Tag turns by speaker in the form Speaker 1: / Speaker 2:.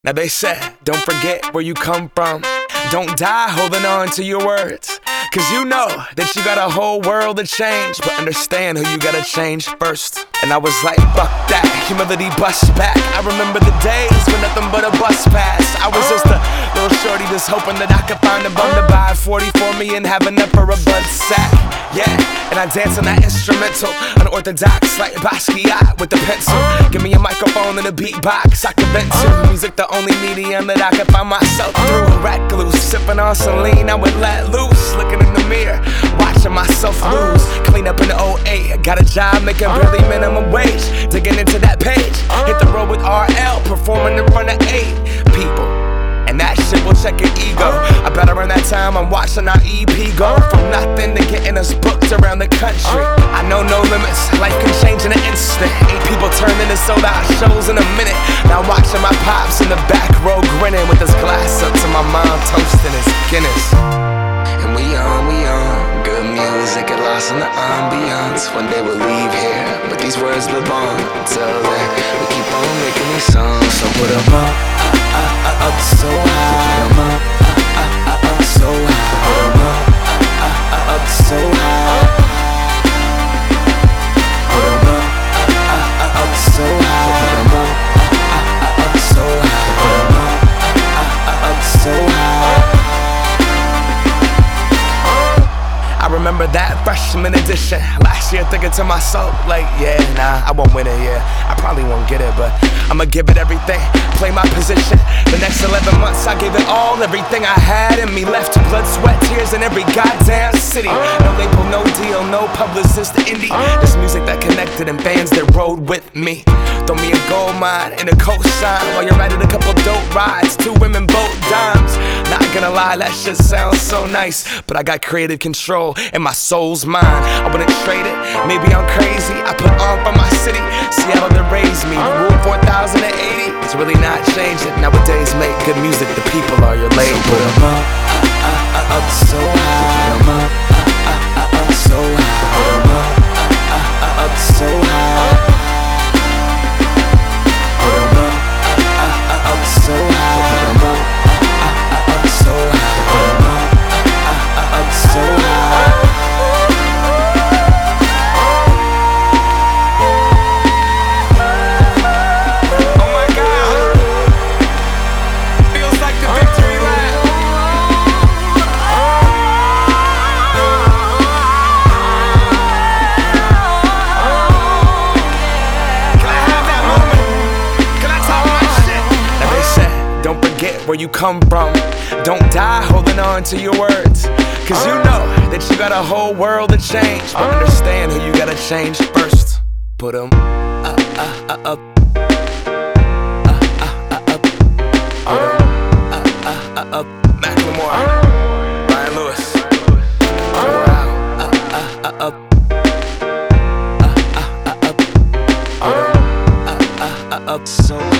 Speaker 1: Now they said, don't forget where you come from. Don't die holding on to your words. Cause you know that you got a whole world to change, but understand who you gotta change first. And I was like, fuck that, humility bust back. I remember the days when nothing but a bus passed. I was just a little shorty just hoping that I could find a bum to buy 40 for me and have enough for a bud sack. Yeah, and I dance on that instrumental, unorthodox like Basquiat with the pencil. Give me a microphone and a beatbox I can vent to. Music the only medium that I can find myself through. Recluse, sipping on Celine, I would let loose. Looking in the mirror, watching myself lose. Clean up in the 08, got a job making barely minimum wage. Digging into that page, hit the road with RL, performing in front of 8 people. And that shit will check your ego. I bet around that time I'm watching our EP go from nothing to getting us booked around the country. I know no limits, life can change in an instant. 8 people turned into sold out shows in a minute. Now watching my pops in the back row grinning with his glass up to my mom toasting his Guinness.
Speaker 2: And we on, good music, get lost in the ambiance. One day we'll leave here, but these words live on. Until then, we keep on making these songs. So put 'em up so high. Put 'em up so high. Put 'em up so high. Put 'em up so high. Put 'em up so high. Put 'em up so high.
Speaker 1: I remember that freshman edition. Last year thinking to myself, like, yeah, nah, I won't win it, yeah. I probably won't get it, but I'ma give it everything, play my position. The next 11 months I gave it all, everything I had in me. Left blood, sweat, tears in every goddamn city. No label, no deal, no publicist, indie. This music that connected and fans that rode with me. Throw me a gold mine and a cosign while you're riding a couple dope rides. 2 women, both dimes. Not gonna lie, that shit sounds so nice, but I got creative control and my soul's mine. I wouldn't trade it, maybe I'm crazy. I put on for my city, Seattle that raised me. Rule 4080, it's really not changing. Nowadays make good music, the people are your label.
Speaker 2: So put 'em up so high. Put 'em up so high. Put 'em up so high. Put 'em up so high. Put 'em up so high. Put 'em up so high.
Speaker 1: Where you come from. Don't die holding on to your words. Cause you know that you got a whole world to change, but understand who you gotta change first. Put 'em up. Up. Macklemore, Ryan Lewis, up. So